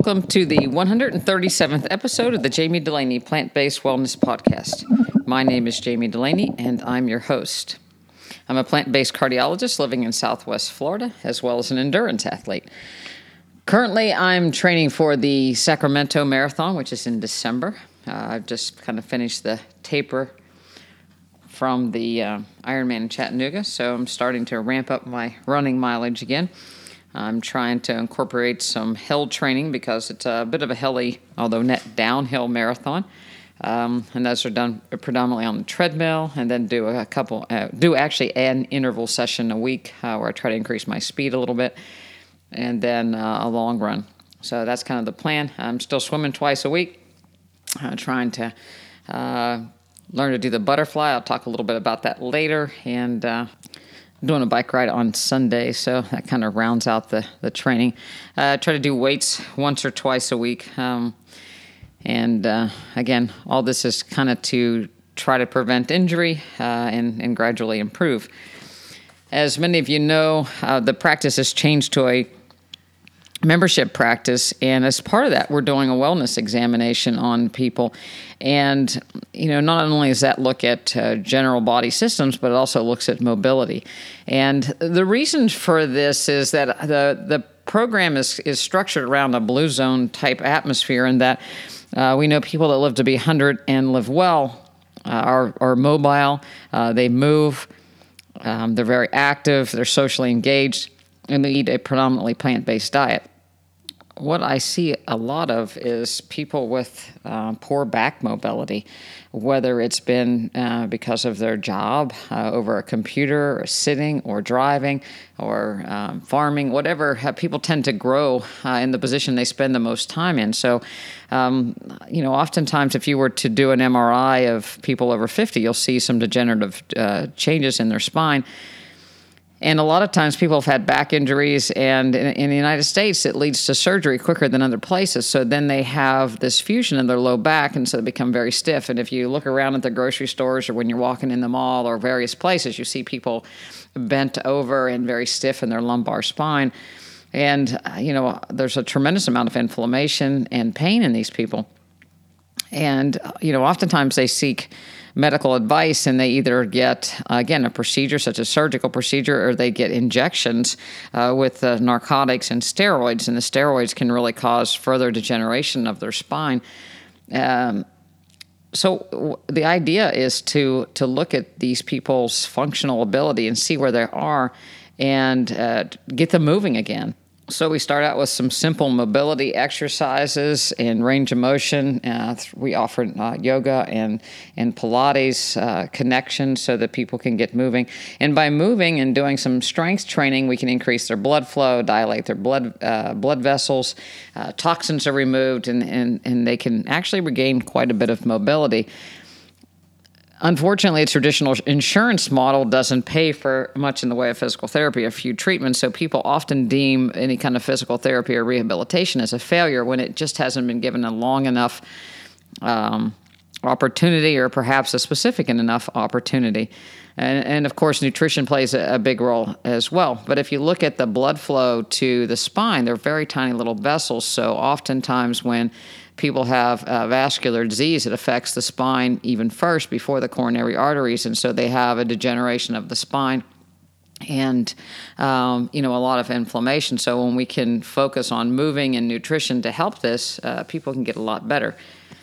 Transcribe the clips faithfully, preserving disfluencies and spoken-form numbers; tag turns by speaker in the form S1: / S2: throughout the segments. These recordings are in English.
S1: Welcome to the one hundred thirty-seventh episode of the Jamie Delaney Plant-Based Wellness Podcast. My name is Jamie Delaney, and I'm your host. I'm a plant-based cardiologist living in Southwest Florida, as well as an endurance athlete. Currently, I'm training for the Sacramento Marathon, which is in December. Uh, I've just kind of finished the taper from the uh, Ironman in Chattanooga, so I'm starting to ramp up my running mileage again. I'm trying to incorporate some hill training because it's a bit of a hilly, although net downhill marathon. Um, and those are done predominantly on the treadmill, and then do a couple, uh, do actually an interval session a week uh, where I try to increase my speed a little bit, and then uh, a long run. So that's kind of the plan. I'm still swimming twice a week, uh, trying to uh, learn to do the butterfly. I'll talk a little bit about that later, and uh, doing a bike ride on Sunday, so that kind of rounds out the, the training. I uh, try to do weights once or twice a week. Um, and uh, again, all this is kind of to try to prevent injury uh, and, and gradually improve. As many of you know, uh, the practice has changed to a membership practice, and as part of that, we're doing a wellness examination on people. And, you know, not only does that look at uh, general body systems, but it also looks at mobility. And the reason for this is that the the program is, is structured around a blue zone type atmosphere, in that uh, we know people that live to be one hundred and live well uh, are, are mobile, uh, they move, um, they're very active, they're socially engaged, and they eat a predominantly plant-based diet. What I see a lot of is people with uh, poor back mobility, whether it's been uh, because of their job uh, over a computer, or sitting, or driving, or um, farming, whatever. Uh, people tend to grow uh, in the position they spend the most time in. So, um, you know, oftentimes if you were to do an M R I of people over fifty, you'll see some degenerative uh, changes in their spine. And a lot of times people have had back injuries, and in, in the United States, it leads to surgery quicker than other places. So then they have this fusion in their low back, and so they become very stiff. And if you look around at the grocery stores, or when you're walking in the mall, or various places, you see people bent over and very stiff in their lumbar spine. And, uh, you know, there's a tremendous amount of inflammation and pain in these people. And, you know, oftentimes they seek medical advice, and they either get, uh, again, a procedure such as surgical procedure, or they get injections uh, with uh, narcotics and steroids, and the steroids can really cause further degeneration of their spine. Um, so w- the idea is to to look at these people's functional ability and see where they are, and uh, get them moving again. So we start out with some simple mobility exercises and range of motion. Uh, we offer uh, yoga and, and Pilates uh, connections so that people can get moving. And by moving and doing some strength training, we can increase their blood flow, dilate their blood uh, blood vessels, uh, toxins are removed, and, and, and they can actually regain quite a bit of mobility. Unfortunately, a traditional insurance model doesn't pay for much in the way of physical therapy, a few treatments, so people often deem any kind of physical therapy or rehabilitation as a failure when it just hasn't been given a long enough um, opportunity, or perhaps a specific enough opportunity. And, and of course, nutrition plays a, a big role as well. But if you look at the blood flow to the spine, they're very tiny little vessels, so oftentimes when people have uh, vascular disease, it affects the spine even first before the coronary arteries, and so they have a degeneration of the spine and, um, you know, a lot of inflammation. So when we can focus on moving and nutrition to help this, uh, people can get a lot better.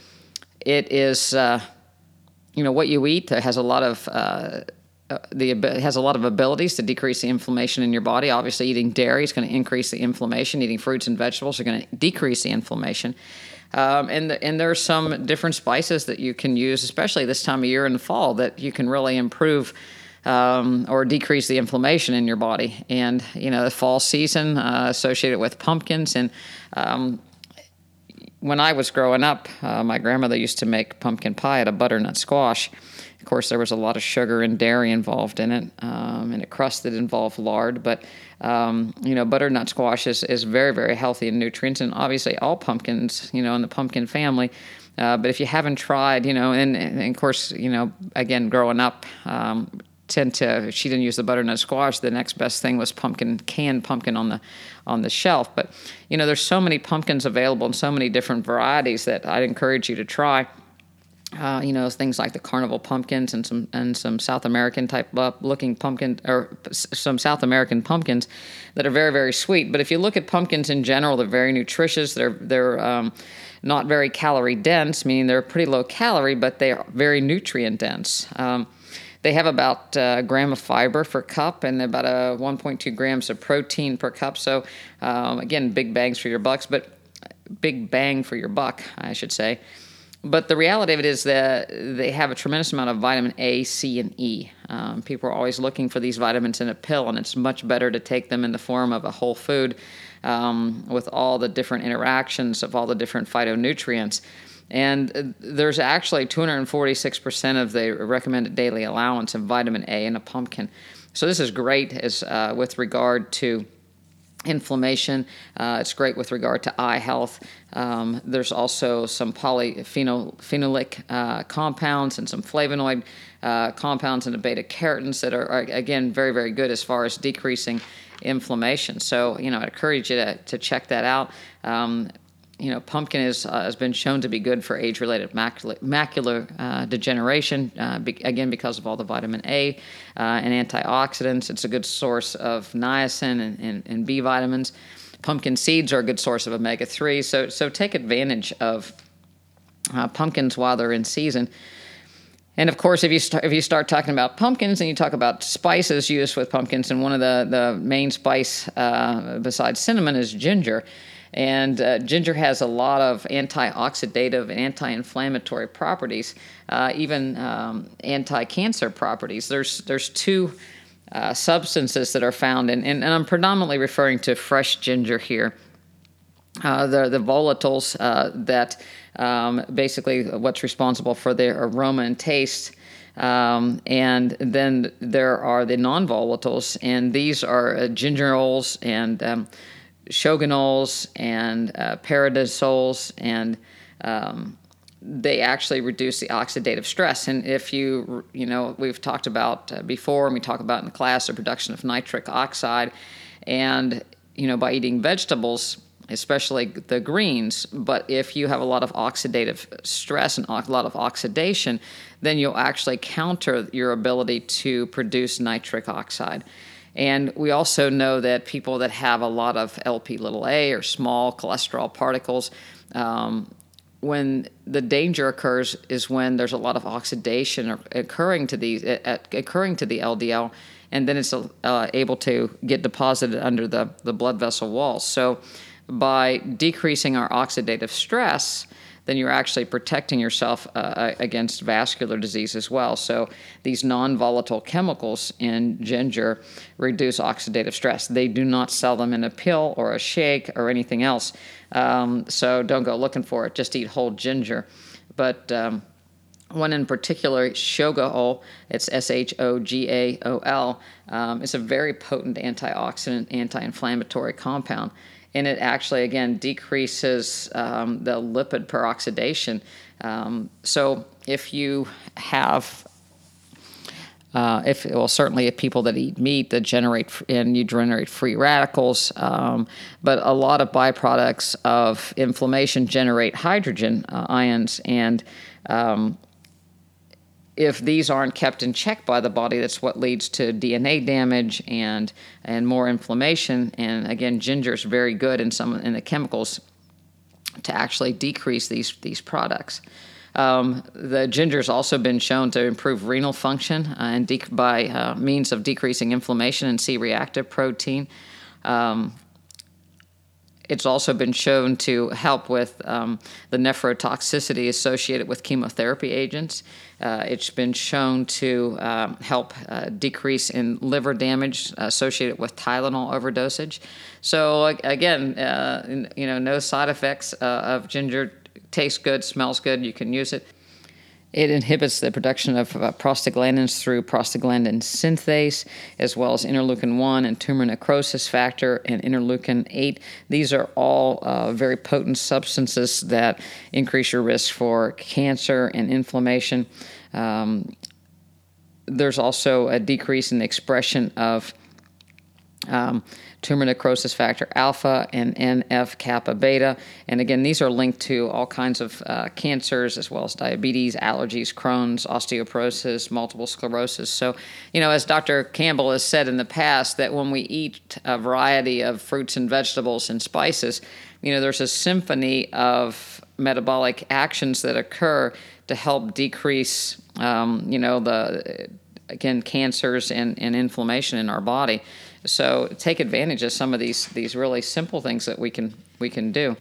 S1: It is, uh, you know, what you eat has a lot of uh, uh, the it has a lot of abilities to decrease the inflammation in your body. Obviously, eating dairy is going to increase the inflammation. Eating fruits and vegetables are going to decrease the inflammation. Um, and, the, and there are some different spices that you can use, especially this time of year in the fall, that you can really improve um, or decrease the inflammation in your body. And, you know, the fall season uh, associated with pumpkins. And um, when I was growing up, uh, my grandmother used to make pumpkin pie out of butternut squash. Of course, there was a lot of sugar and dairy involved in it, um, and a crust that involved lard. But, um, you know, butternut squash is, is very, very healthy in nutrients, and obviously all pumpkins, you know, in the pumpkin family. Uh, but if you haven't tried, you know, and, and of course, you know, again, growing up, um, tend to, if she didn't use the butternut squash, the next best thing was pumpkin, canned pumpkin on the on the shelf. But, you know, there's so many pumpkins available and so many different varieties that I'd encourage you to try. Uh, you know, things like the carnival pumpkins and some and some South American type uh, looking pumpkin, or some South American pumpkins that are very, very sweet. But if you look at pumpkins in general, they're very nutritious. They're they're um, not very calorie dense, meaning they're pretty low calorie, but they are very nutrient dense. Um, they have about a gram of fiber per cup and about a one point two grams of protein per cup. So um, again, big bangs for your bucks, but big bang for your buck, I should say. But the reality of it is that they have a tremendous amount of vitamin A, C, and E. Um, people are always looking for these vitamins in a pill, and it's much better to take them in the form of a whole food um, with all the different interactions of all the different phytonutrients. And there's actually two hundred forty-six percent of the recommended daily allowance of vitamin A in a pumpkin. So this is great as uh, with regard to inflammation. Uh, it's great with regard to eye health. Um, there's also some polyphenolic uh, compounds and some flavonoid uh, compounds and the beta carotens that are, are, again, very, very good as far as decreasing inflammation. So, you know, I'd encourage you to, to check that out. Um, You know, pumpkin is, uh, has been shown to be good for age-related macular, macular uh, degeneration, uh, be, again, because of all the vitamin A uh, and antioxidants. It's a good source of niacin and, and, and B vitamins. Pumpkin seeds are a good source of omega three, so so take advantage of uh, pumpkins while they're in season. And of course, if you start, if you start talking about pumpkins and you talk about spices used with pumpkins, and one of the, the main spice uh, besides cinnamon is ginger. And uh, ginger has a lot of antioxidative and anti-inflammatory properties, uh, even um, anti-cancer properties. There's there's two uh, substances that are found, in, and, and I'm predominantly referring to fresh ginger here. Uh, the the volatiles uh, that um, basically what's responsible for their aroma and taste. Um, and then there are the non-volatiles, and these are uh, gingerols and um, shogunols and uh, paradisols, and um, they actually reduce the oxidative stress. And if you, you know, we've talked about uh, before, and we talk about in the class, the production of nitric oxide, and, you know, by eating vegetables, especially the greens, but if you have a lot of oxidative stress and a lot of oxidation, then you'll actually counter your ability to produce nitric oxide. And we also know that people that have a lot of L P little a or small cholesterol particles, um, when the danger occurs is when there's a lot of oxidation occurring to the uh, occurring to the L D L, and then it's uh, able to get deposited under the, the blood vessel walls. So by decreasing our oxidative stress, then you're actually protecting yourself uh, against vascular disease as well. So these non-volatile chemicals in ginger reduce oxidative stress. They do not sell them in a pill or a shake or anything else. Um, so don't go looking for it. Just eat whole ginger. But um, one in particular, Shogaol, it's S H O G A O L, um, it's a very potent antioxidant, anti-inflammatory compound. And it actually, again, decreases um, the lipid peroxidation. Um, so if you have, uh, if well, certainly if people that eat meat that generate and you generate free radicals, um, but a lot of byproducts of inflammation generate hydrogen uh, ions, and um, if these aren't kept in check by the body, that's what leads to D N A damage and and more inflammation. And again, ginger is very good in some in the chemicals to actually decrease these these products. Um, the ginger has also been shown to improve renal function uh, and de- by uh, means of decreasing inflammation and C-reactive protein. Um, It's also been shown to help with um, the nephrotoxicity associated with chemotherapy agents. Uh, it's been shown to um, help uh, decrease in liver damage associated with Tylenol overdosage. So again, uh, you know, no side effects uh, of ginger. Tastes good, smells good. You can use it. It inhibits the production of uh, prostaglandins through prostaglandin synthase, as well as interleukin one and tumor necrosis factor and interleukin eight. These are all uh, very potent substances that increase your risk for cancer and inflammation. Um, there's also a decrease in the expression of Um, tumor necrosis factor alpha and N F kappa beta. And again, these are linked to all kinds of uh, cancers as well as diabetes, allergies, Crohn's, osteoporosis, multiple sclerosis. So, you know, as Doctor Campbell has said in the past, that when we eat a variety of fruits and vegetables and spices, you know, there's a symphony of metabolic actions that occur to help decrease, um, you know, the, again, cancers and, and inflammation in our body. So take advantage of some of these these really simple things that we can we can do.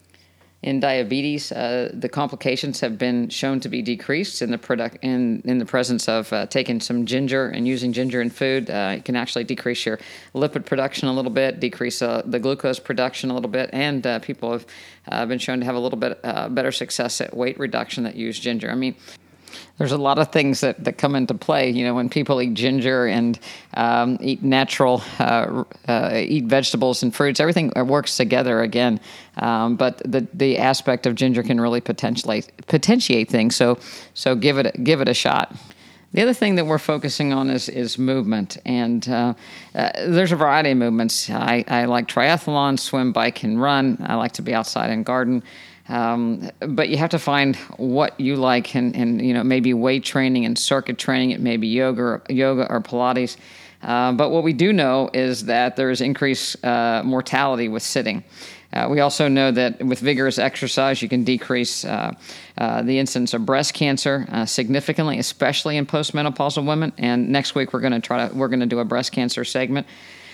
S1: In diabetes, uh, the complications have been shown to be decreased in the product in in the presence of uh, taking some ginger and using ginger in food. Uh, it can actually decrease your lipid production a little bit, decrease uh, the glucose production a little bit, and uh, people have uh, been shown to have a little bit uh, better success at weight reduction that use ginger. I mean, there's a lot of things that, that come into play, you know, when people eat ginger and um, eat natural, uh, uh, eat vegetables and fruits, everything works together again. Um, but the the aspect of ginger can really potentiate potentiate things. So so give it give it a shot. The other thing that we're focusing on is is movement, and uh, uh, there's a variety of movements. I, I like triathlon, swim, bike, and run. I like to be outside and garden. Um, but you have to find what you like, and, and you know, maybe weight training and circuit training. It may be yoga, or, yoga or Pilates. Uh, but what we do know is that there is increased uh, mortality with sitting. Uh, we also know that with vigorous exercise, you can decrease uh, uh, the incidence of breast cancer uh, significantly, especially in postmenopausal women. And next week we're going to try to we're going to do a breast cancer segment.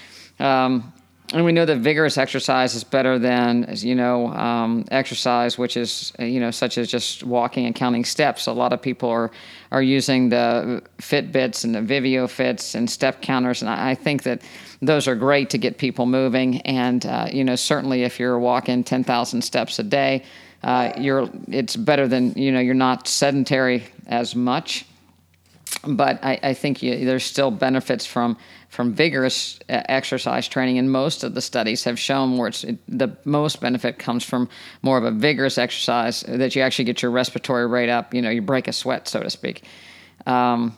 S1: Um, And we know that vigorous exercise is better than, you know, um, exercise, which is, you know, such as just walking and counting steps. A lot of people are, are using the Fitbits and the Vivio Fits and step counters, and I think that those are great to get people moving. And, uh, you know, certainly if you're walking ten thousand steps a day, uh, you're it's better than, you know, you're not sedentary as much. But I, I think you, there's still benefits from from vigorous uh, exercise training, and most of the studies have shown where it's, it, the most benefit comes from more of a vigorous exercise, that you actually get your respiratory rate up. You know, you break a sweat, so to speak. Um,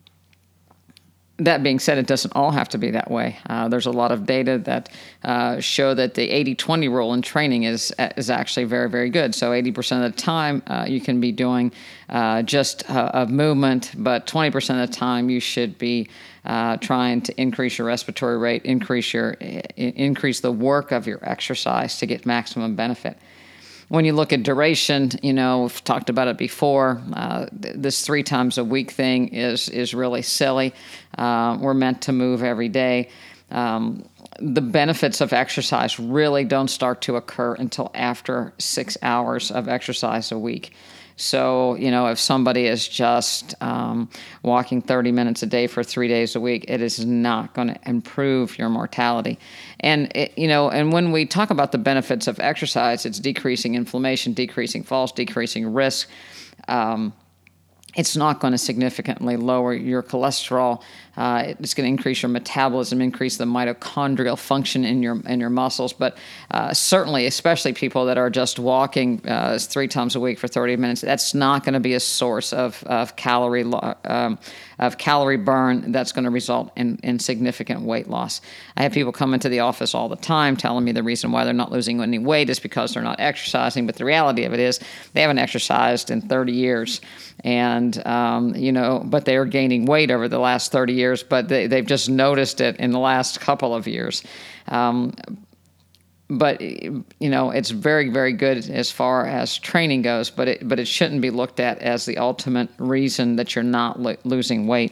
S1: That being said, it doesn't all have to be that way. Uh, there's a lot of data that uh, show that the eighty twenty rule in training is is actually very, very good. So eighty percent of the time uh, you can be doing uh, just uh, a movement, but twenty percent of the time you should be uh, trying to increase your respiratory rate, increase your increase the work of your exercise to get maximum benefit. When you look at duration, you know, we've talked about it before. Uh, th- this three times a week thing is is really silly. Uh, we're meant to move every day. Um, the benefits of exercise really don't start to occur until after six hours of exercise a week. So, you know, if somebody is just um, walking thirty minutes a day for three days a week, it is not going to improve your mortality. And, it, you know, and when we talk about the benefits of exercise, it's decreasing inflammation, decreasing falls, decreasing risk. Um, It's not going to significantly lower your cholesterol. Uh, it's going to increase your metabolism, increase the mitochondrial function in your in your muscles. But uh, certainly, especially people that are just walking uh, three times a week for thirty minutes, that's not going to be a source of of calorie lo- um, of calorie burn that's going to result in, in significant weight loss. I have people come into the office all the time telling me the reason why they're not losing any weight is because they're not exercising. But the reality of it is they haven't exercised in thirty years. And, um, you know, but they are gaining weight over the last thirty years, but they, they've just noticed it in the last couple of years. Um, but, you know, it's very, very good as far as training goes, but it, but it shouldn't be looked at as the ultimate reason that you're not lo- losing weight.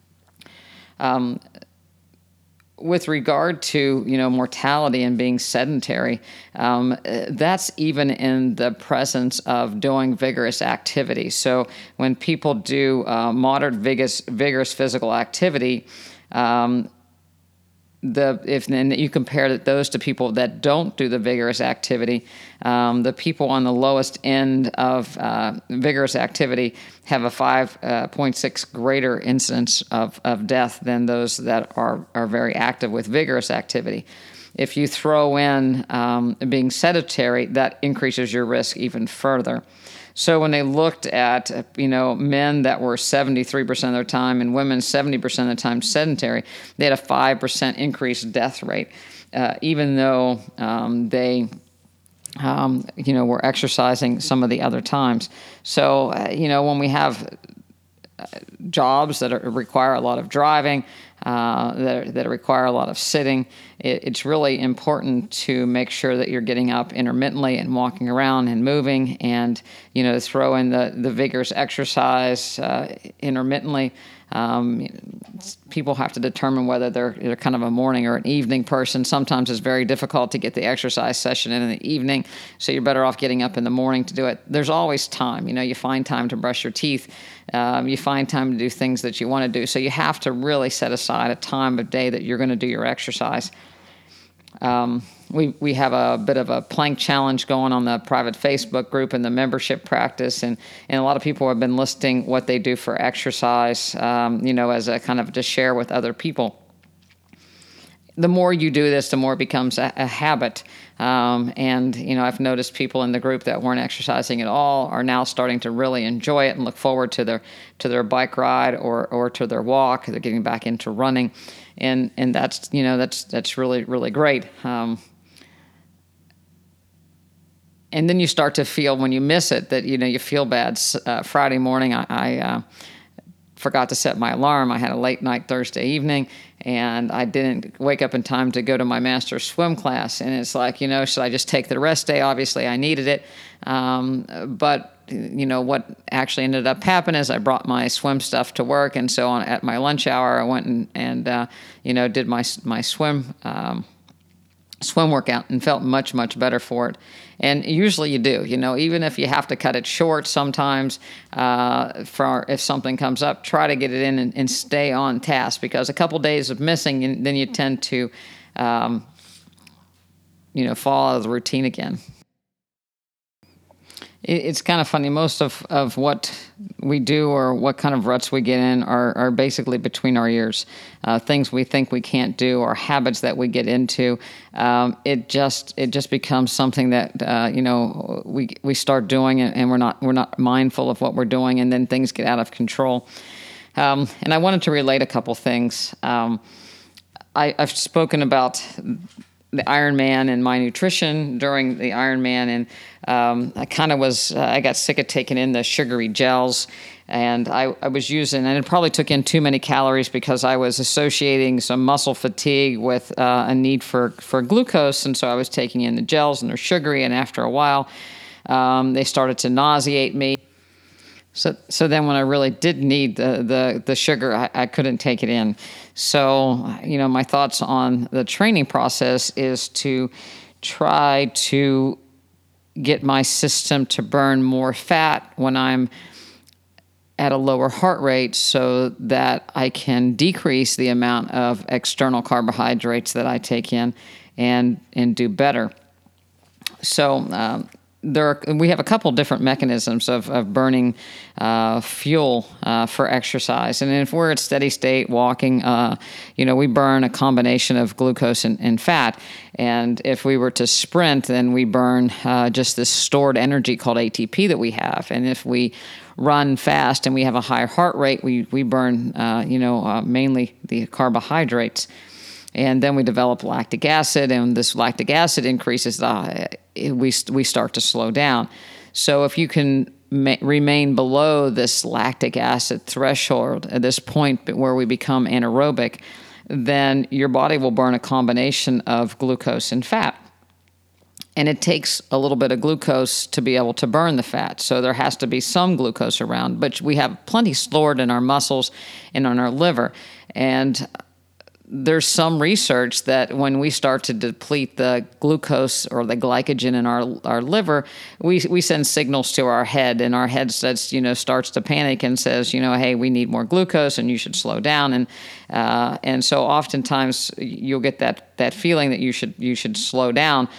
S1: Um, With regard to, you know, mortality and being sedentary, um, that's even in the presence of doing vigorous activity. So when people do uh, moderate vigorous, vigorous physical activity, um, the if and you compare those to people that don't do the vigorous activity, um, the people on the lowest end of uh, vigorous activity have a five point six greater incidence of, of death than those that are, are very active with vigorous activity. if you throw in um, being sedentary, that increases your risk even further. So when they looked at, you know, men that were seventy-three percent of their time and women seventy percent of the time sedentary, they had a five percent increased death rate, uh, even though um, they, um, you know, were exercising some of the other times. So, uh, you know, when we have jobs that are, require a lot of driving, uh, that, that require a lot of sitting, it, it's really important to make sure that you're getting up intermittently and walking around and moving, and you know, throw in the, the vigorous exercise uh, intermittently. Um, people have to determine whether they're, they're kind of a morning or an evening person. Sometimes it's very difficult to get the exercise session in in the evening, so you're better off getting up in the morning to do it. There's always time. You know, you find time to brush your teeth. Um, you find time to do things that you want to do. So you have to really set aside a time of day that you're going to do your exercise. Um, we we have a bit of a plank challenge going on the private Facebook group and the membership practice, and, and a lot of people have been listing what they do for exercise, um, you know, as a kind of to share with other people. The more you do this, the more it becomes a, a habit. Um, and, you know, I've noticed people in the group that weren't exercising at all are now starting to really enjoy it and look forward to their to their bike ride or or to their walk. They're getting back into running. And and that's, you know, that's that's really, really great. Um, and then you start to feel when you miss it that, you know, you feel bad. Uh, Friday morning, I, I uh, forgot to set my alarm. I had a late night Thursday evening, and I didn't wake up in time to go to my master's swim class. And it's like, you know, should I just take the rest day? Obviously, I needed it. Um, but, you know, what actually ended up happening is I brought my swim stuff to work. And so on at my lunch hour, I went and, and uh, you know, did my, my swim um swim workout and felt much, much better for it. And usually you do, you know, even if you have to cut it short sometimes, uh, for if something comes up, try to get it in and, and stay on task, because a couple days of missing, and then you tend to, um, you know, fall out of the routine again. It's kind of funny. Most of, of what we do or what kind of ruts we get in are, are basically between our ears. Uh, things we think we can't do or habits that we get into. Um, it just it just becomes something that uh, you know we we start doing, and, and we're not we're not mindful of what we're doing, and then things get out of control. Um, and I wanted to relate a couple things. Um, I, I've spoken about the Ironman and my nutrition during the Ironman, and um, I kind of was, uh, I got sick of taking in the sugary gels, and I, I was using, and it probably took in too many calories because I was associating some muscle fatigue with uh, a need for, for glucose, and so I was taking in the gels, and they're sugary, and after a while, um, they started to nauseate me. So so then when I really did need the, the, the sugar, I, I couldn't take it in. So, you know, my thoughts on the training process is to try to get my system to burn more fat when I'm at a lower heart rate, so that I can decrease the amount of external carbohydrates that I take in and, and do better. So, um, There are, we have a couple different mechanisms of, of burning uh, fuel uh, for exercise. And if we're at steady state walking, uh, you know, we burn a combination of glucose and, and fat. And if we were to sprint, then we burn uh, just this stored energy called A T P that we have. And if we run fast and we have a high heart rate, we, we burn, uh, you know, uh, mainly the carbohydrates. And then we develop lactic acid, and this lactic acid increases, the, we, we start to slow down. So if you can ma- remain below this lactic acid threshold at this point where we become anaerobic, then your body will burn a combination of glucose and fat. And it takes a little bit of glucose to be able to burn the fat. So there has to be some glucose around, but we have plenty stored in our muscles and on our liver. And there's some research that when we start to deplete the glucose or the glycogen in our our liver, we we send signals to our head, and our head says, you know, starts to panic and says, you know, hey, we need more glucose, and you should slow down. And uh, and so oftentimes you'll get that that feeling that you should you should slow down.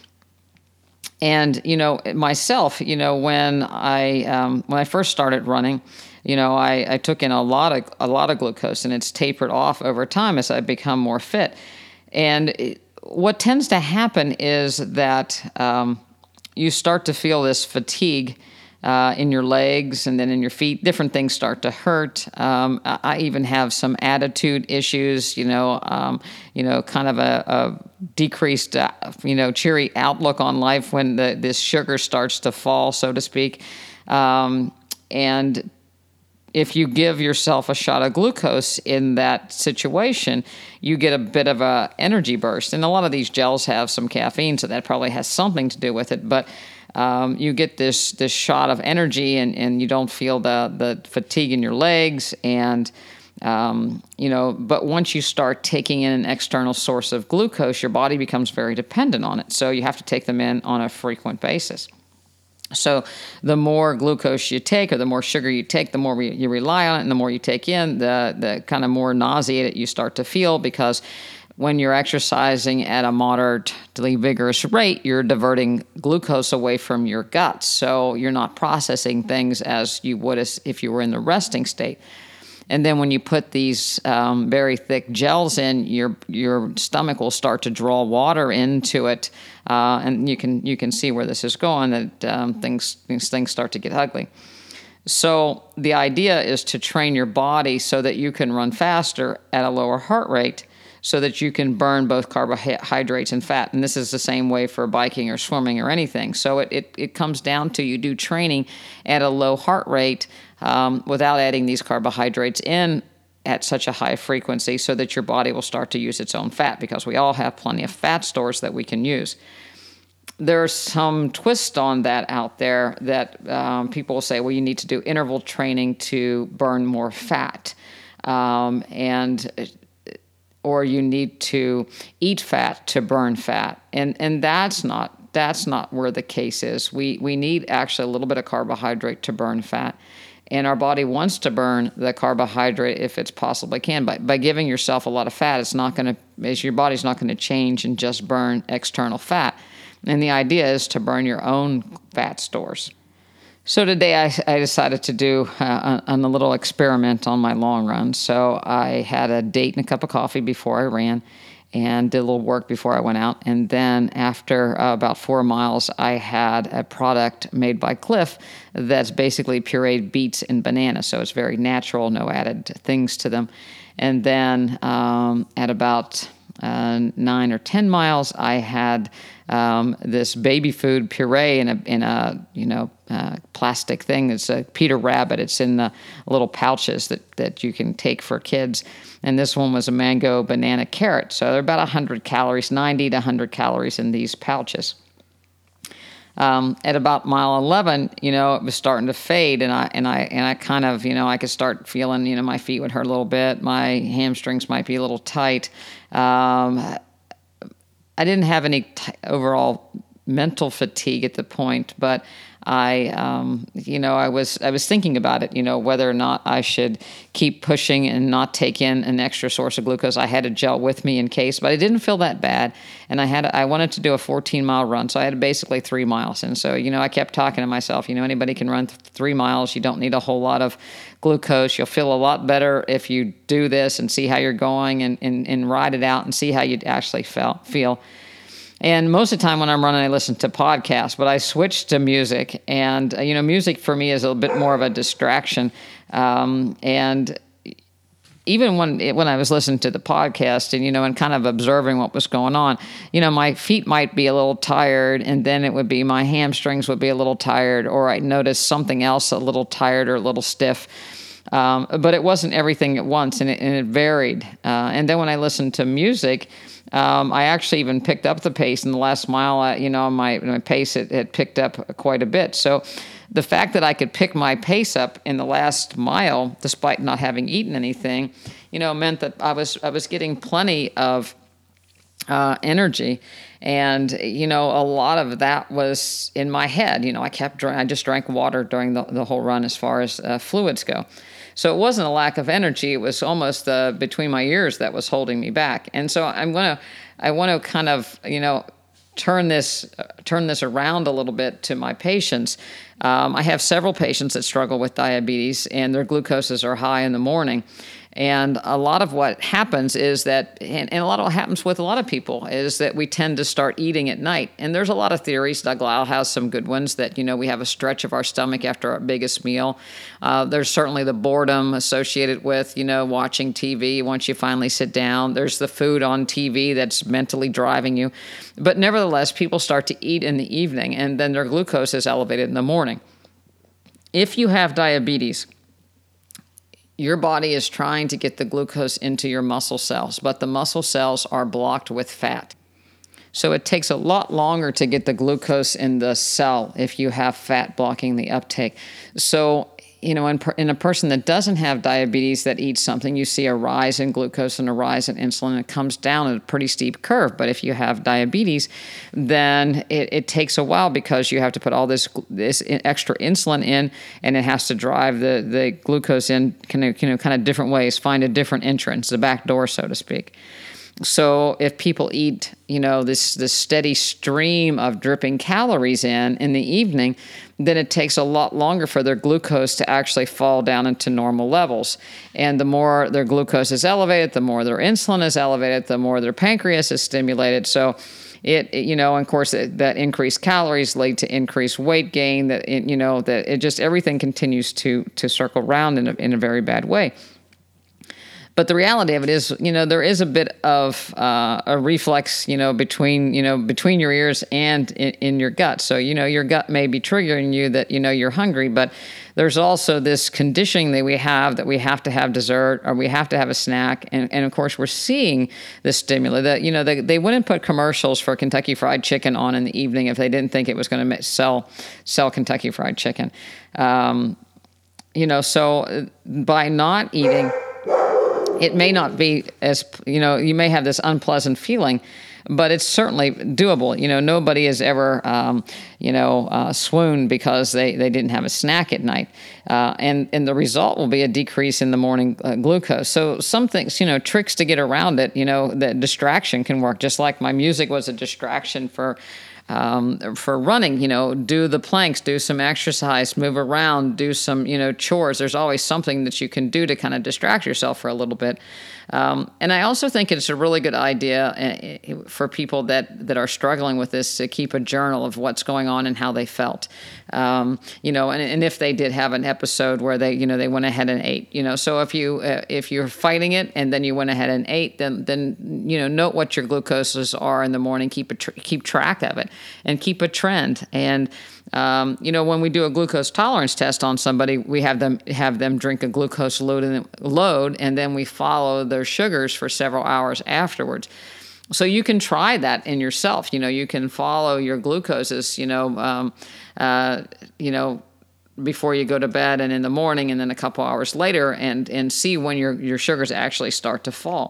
S1: And you know, myself, you know, when I um, when I first started running, you know, I, I took in a lot of a lot of glucose, and it's tapered off over time as I become more fit. And it, what tends to happen is that um, you start to feel this fatigue uh, in your legs and then in your feet. Different things start to hurt. Um, I I even have some attitude issues, you know, um, you know, kind of a, a decreased, uh, you know, cheery outlook on life when the, this sugar starts to fall, so to speak. Um, and if you give yourself a shot of glucose in that situation, you get a bit of a energy burst. And a lot of these gels have some caffeine, so that probably has something to do with it. But um, you get this this shot of energy, and, and you don't feel the, the fatigue in your legs. And, um, you know, but once you start taking in an external source of glucose, your body becomes very dependent on it. So you have to take them in on a frequent basis. So the more glucose you take, or the more sugar you take, the more you rely on it, and the more you take in, the the kind of more nauseated you start to feel, because when you're exercising at a moderately vigorous rate, you're diverting glucose away from your gut. So you're not processing things as you would as if you were in the resting state. And then when you put these um, very thick gels in, your your stomach will start to draw water into it, uh, and you can you can see where this is going. That um, things these things start to get ugly. So the idea is to train your body so that you can run faster at a lower heart rate, so that you can burn both carbohydrates and fat. And this is the same way for biking or swimming or anything. So it, it, it comes down to you do training at a low heart rate um, without adding these carbohydrates in at such a high frequency, so that your body will start to use its own fat, because we all have plenty of fat stores that we can use. There's some twist on that out there that um, people will say, well, you need to do interval training to burn more fat. Um, and or you need to eat fat to burn fat. And and that's not that's not where the case is. We we need actually a little bit of carbohydrate to burn fat. And our body wants to burn the carbohydrate if it's possibly can. But by giving yourself a lot of fat, it's not going to, your body's not going to change and just burn external fat. And the idea is to burn your own fat stores. So today I, I decided to do uh, a, a little experiment on my long run. So I had a date and a cup of coffee before I ran, and did a little work before I went out. And then after uh, about four miles, I had a product made by Clif that's basically pureed beets and bananas. So it's very natural, no added things to them. And then um, at about uh, nine or ten miles, I had um, this baby food puree in a in a you know uh, plastic thing. It's a Peter Rabbit. It's in the little pouches that that you can take for kids. And this one was a mango, banana, carrot. So they're about one hundred calories, ninety to one hundred calories in these pouches. Um, at about mile eleven, you know, it was starting to fade, and I and I and I kind of, you know, I could start feeling, you know, my feet would hurt a little bit, my hamstrings might be a little tight. Um, I didn't have any t- overall mental fatigue at the point, but I, um, you know, I was I was thinking about it, you know, whether or not I should keep pushing and not take in an extra source of glucose. I had a gel with me in case, but I didn't feel that bad, and I had I wanted to do a fourteen mile run, so I had basically three miles, and so you know I kept talking to myself, you know, anybody can run th- three miles. You don't need a whole lot of glucose. You'll feel a lot better if you do this and see how you're going, and and, and ride it out and see how you actually felt feel. And most of the time when I'm running, I listen to podcasts, but I switched to music. And, uh, you know, music for me is a bit more of a distraction. Um, and even when when I was listening to the podcast and, you know, and kind of observing what was going on, you know, my feet might be a little tired, and then it would be my hamstrings would be a little tired, or I'd notice something else a little tired or a little stiff. Um, but it wasn't everything at once, and it, and it varied. Uh, and then when I listened to music, Um, I actually even picked up the pace in the last mile. I, you know, my my pace had, had picked up quite a bit. So the fact that I could pick my pace up in the last mile, despite not having eaten anything, you know, meant that I was I was getting plenty of uh, energy. And, you know, a lot of that was in my head. You know, I kept dr- I just drank water during the, the whole run as far as uh, fluids go. So it wasn't a lack of energy. It was almost uh, between my ears that was holding me back. And so I'm going to, I want to kind of, you know, turn this, uh, turn this around a little bit to my patients. Um, I have several patients that struggle with diabetes, and their glucoses are high in the morning. And a lot of what happens is that, and, and a lot of what happens with a lot of people is that we tend to start eating at night. And there's a lot of theories. Doug Lisle has some good ones that, you know, we have a stretch of our stomach after our biggest meal. Uh, there's certainly the boredom associated with, you know, watching T V once you finally sit down. There's the food on T V that's mentally driving you. But nevertheless, people start to eat in the evening, and then their glucose is elevated in the morning. If you have diabetes, your body is trying to get the glucose into your muscle cells, but the muscle cells are blocked with fat. So it takes a lot longer to get the glucose in the cell if you have fat blocking the uptake. So, you know, in, per, in a person that doesn't have diabetes that eats something, you see a rise in glucose and a rise in insulin. It comes down at a pretty steep curve. But if you have diabetes, then it, it takes a while because you have to put all this this extra insulin in, and it has to drive the, the glucose in kind of, you know, kind of different ways, find a different entrance, the back door, so to speak. So if people eat, you know, this this steady stream of dripping calories in in the evening, then it takes a lot longer for their glucose to actually fall down into normal levels. And the more their glucose is elevated, the more their insulin is elevated, the more their pancreas is stimulated. So it, it you know, of course, it, that increased calories lead to increased weight gain. That it, you know, that it just everything continues to to circle around in a, in a very bad way. But the reality of it is, you know, there is a bit of uh, a reflex, you know, between, you know, between your ears and in, in your gut. So, you know, your gut may be triggering you that, you know, you're hungry, but there's also this conditioning that we have that we have to have dessert or we have to have a snack. And, and of course, we're seeing this stimuli that, you know, they, they wouldn't put commercials for Kentucky Fried Chicken on in the evening if they didn't think it was going to sell, sell Kentucky Fried Chicken. Um, you know, so by not eating, it may not be as, you know, you may have this unpleasant feeling, but it's certainly doable. You know, nobody has ever, um, you know, uh, swooned because they, they didn't have a snack at night. Uh, and, and the result will be a decrease in the morning uh, glucose. So some things, you know, tricks to get around it, you know, the distraction can work. Just like my music was a distraction for Um, for running, you know, do the planks, do some exercise, move around, do some, you know, chores. There's always something that you can do to kind of distract yourself for a little bit. Um, and I also think it's a really good idea for people that, that are struggling with this to keep a journal of what's going on and how they felt. Um, you know, and, and if they did have an episode where they, you know, they went ahead and ate, you know, so if you, uh, if you're fighting it and then you went ahead and ate, then, then, you know, note what your glucoses are in the morning, keep a tr- keep track of it and keep a trend. And, Um, you know, when we do a glucose tolerance test on somebody, we have them have them drink a glucose load, and, load, and then we follow their sugars for several hours afterwards. So you can try that in yourself. You know, you can follow your glucoses, you know, um, uh, you know, before you go to bed and in the morning and then a couple hours later and, and see when your, your sugars actually start to fall.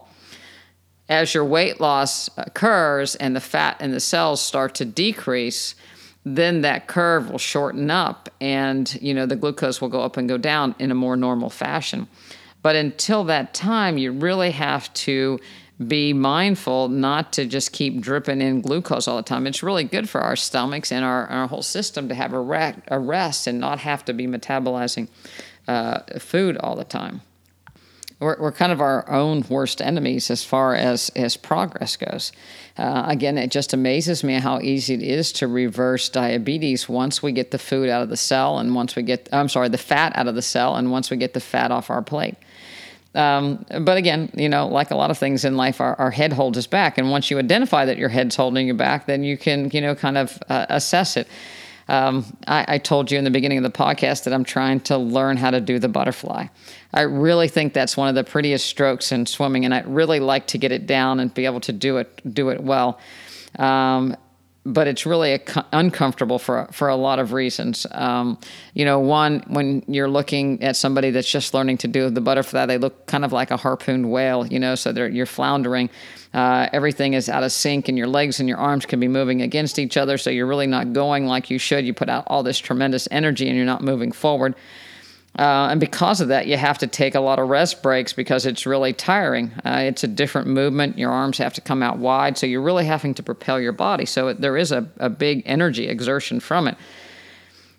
S1: As your weight loss occurs and the fat in the cells start to decrease, then that curve will shorten up and, you know, the glucose will go up and go down in a more normal fashion. But until that time, you really have to be mindful not to just keep dripping in glucose all the time. It's really good for our stomachs and our, our whole system to have a, re- a rest and not have to be metabolizing uh, food all the time. We're, we're kind of our own worst enemies as far as, as progress goes. Uh, again, it just amazes me how easy it is to reverse diabetes once we get the food out of the cell and once we get, I'm sorry, the fat out of the cell and once we get the fat off our plate. Um, but again, you know, like a lot of things in life, our, our head holds us back. And once you identify that your head's holding you back, then you can, you know, kind of uh, assess it. Um, I, I told you in the beginning of the podcast that I'm trying to learn how to do the butterfly. I really think that's one of the prettiest strokes in swimming, and I'd really like to get it down and be able to do it do it well. Um, but it's really a, uncomfortable for for a lot of reasons. Um, you know, one, when you're looking at somebody that's just learning to do the butterfly, they look kind of like a harpooned whale, you know, so they're, you're floundering. Uh, everything is out of sync, and your legs and your arms can be moving against each other, so you're really not going like you should. You put out all this tremendous energy, and you're not moving forward. Uh, and because of that, you have to take a lot of rest breaks because it's really tiring. Uh, it's a different movement. Your arms have to come out wide, so you're really having to propel your body. So it, there is a, a big energy exertion from it.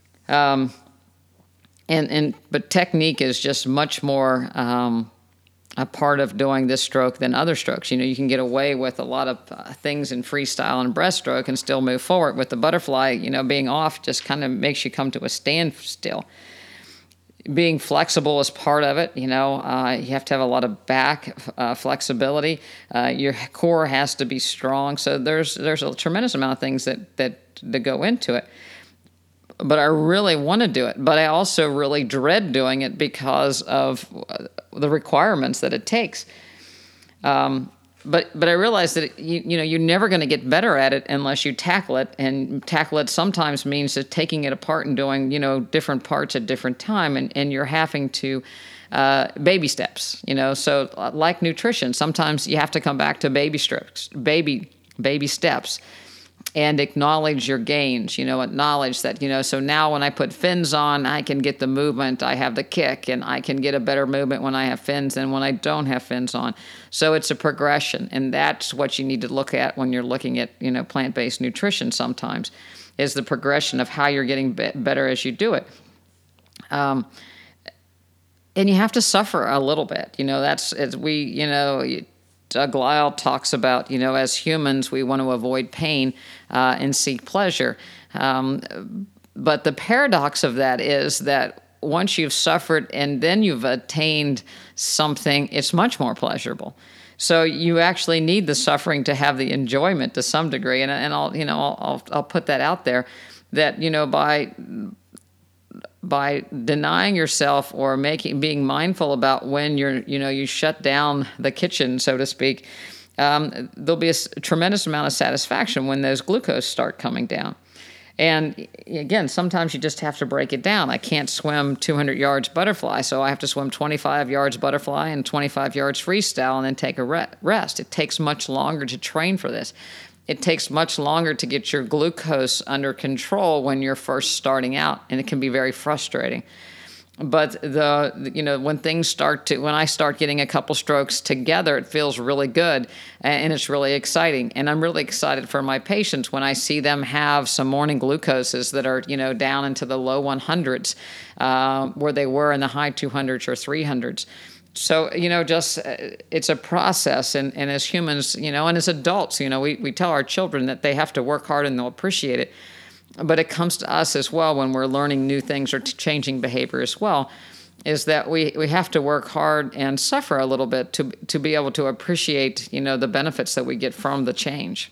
S1: Um, and and but technique is just much more um, a part of doing this stroke than other strokes. You know, you can get away with a lot of uh, things in freestyle and breaststroke and still move forward. With the butterfly, you know, being off just kind of makes you come to a standstill. Being flexible is part of it. You know, uh, you have to have a lot of back uh, flexibility. Uh, your core has to be strong. So there's there's a tremendous amount of things that that, that go into it. But I really want to do it. But I also really dread doing it because of the requirements that it takes. Um, but but I realize that it, you you know you're never going to get better at it unless you tackle it, and tackle it sometimes means that taking it apart and doing you know different parts at different time, and, and you're having to uh, baby steps. You know, so like nutrition, sometimes you have to come back to baby strips, baby baby steps. And acknowledge your gains, you know, acknowledge that, you know, so now when I put fins on, I can get the movement, I have the kick, and I can get a better movement when I have fins than when I don't have fins on. So it's a progression, and that's what you need to look at when you're looking at, you know, plant-based nutrition sometimes, is the progression of how you're getting be- better as you do it. Um, and you have to suffer a little bit, you know, that's, as we, you know, you, Doug Lisle talks about, you know, as humans, we want to avoid pain uh, and seek pleasure. Um, but the paradox of that is that once you've suffered and then you've attained something, it's much more pleasurable. So you actually need the suffering to have the enjoyment to some degree. And, and I'll, you know, I'll, I'll, I'll put that out there, that, you know, by by denying yourself or making being mindful about when you're you know you shut down the kitchen, so to speak, um, there'll be a s- tremendous amount of satisfaction when those glucose start coming down. And again, sometimes you just have to break it down. I can't swim two hundred yards butterfly, so I have to swim twenty-five yards butterfly and twenty-five yards freestyle and then take a re- rest. It takes much longer to train for this. It takes much longer to get your glucose under control when you're first starting out, and it can be very frustrating. But the you know when things start to when I start getting a couple strokes together, it feels really good, and it's really exciting. And I'm really excited for my patients when I see them have some morning glucoses that are you know down into the low one hundreds, uh, where they were in the high two hundreds or three hundreds. So, you know, just uh, it's a process. And, and as humans, you know, and as adults, you know, we, we tell our children that they have to work hard and they'll appreciate it. But it comes to us as well when we're learning new things or t- changing behavior as well, is that we, we have to work hard and suffer a little bit to to be able to appreciate, you know, the benefits that we get from the change.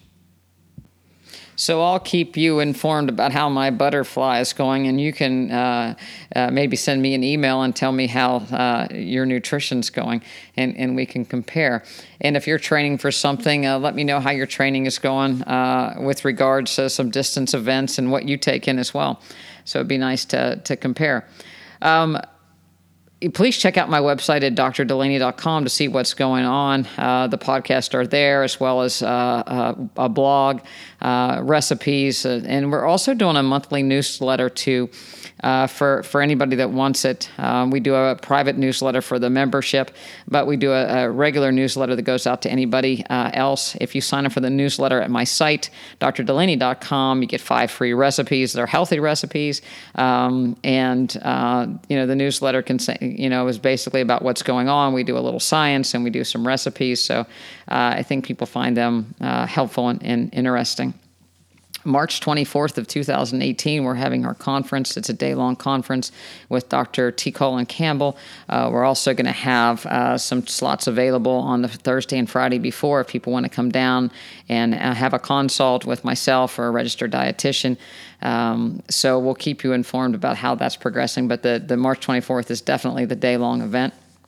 S1: So I'll keep you informed about how my butterfly is going, and you can uh, uh, maybe send me an email and tell me how uh, your nutrition's going, and, and we can compare. And if you're training for something, uh, let me know how your training is going uh, with regards to some distance events and what you take in as well. So it'd be nice to, to compare. Um, Please check out my website at d r delaney dot com to see what's going on. Uh, the podcasts are there, as well as uh, uh, a blog, uh, recipes, uh, and we're also doing a monthly newsletter too uh, for, for anybody that wants it. Um, we do a private newsletter for the membership, but we do a, a regular newsletter that goes out to anybody uh, else. If you sign up for the newsletter at my site, d r delaney dot com, you get five free recipes. They're healthy recipes, um, and uh, you know the newsletter can say, you know, is basically about what's going on. We do a little science and we do some recipes. So uh, I think people find them uh, helpful and, and interesting. March twenty-fourth of two thousand eighteen, we're having our conference. It's a day-long conference with Doctor T. Colin Campbell. Uh, we're also going to have uh, some slots available on the Thursday and Friday before if people want to come down and uh, have a consult with myself or a registered dietitian. Um, so we'll keep you informed about how that's progressing. But the, the March twenty-fourth is definitely the day-long event.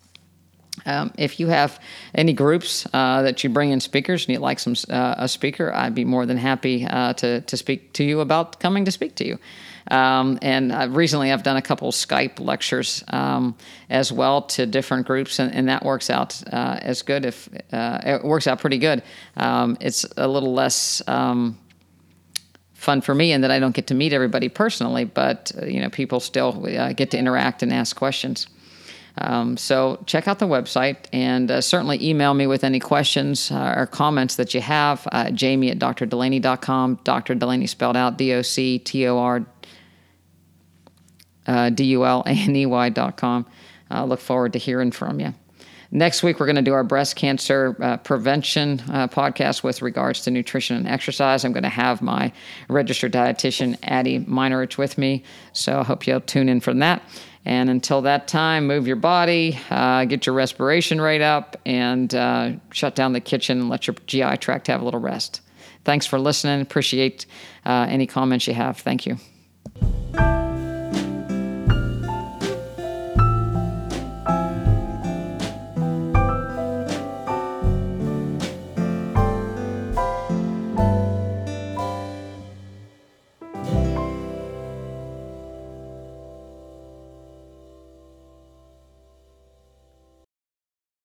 S1: Um, if you have any groups uh, that you bring in speakers and you'd like some uh, a speaker, I'd be more than happy uh, to to speak to you about coming to speak to you. Um, and uh, recently I've done a couple Skype lectures um, as well to different groups, and, and that works out uh, as good. If uh, it works out pretty good. Um, it's a little less Um, fun for me in that I don't get to meet everybody personally, but uh, you know, people still uh, get to interact and ask questions. Um, so check out the website, and uh, certainly email me with any questions uh, or comments that you have. Uh, Jamie at d r delaney dot com. Doctor Delaney spelled out D O C T O R D U L A N E Y dot com. I look forward to hearing from you. Next week, we're going to do our breast cancer uh, prevention uh, podcast with regards to nutrition and exercise. I'm going to have my registered dietitian, Addie Meinerich, with me. So I hope you'll tune in for that. And until that time, move your body, uh, get your respiration rate up, and uh, shut down the kitchen and let your G I tract have a little rest. Thanks for listening. Appreciate uh, any comments you have. Thank you.